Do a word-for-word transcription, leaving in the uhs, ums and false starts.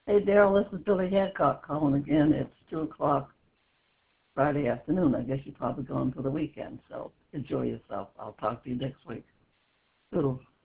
Hey, Daryl, this is Billy Hancock calling again. It's two o'clock Friday afternoon. I guess you're probably going for the weekend, so enjoy yourself. I'll talk to you next week. Toodles.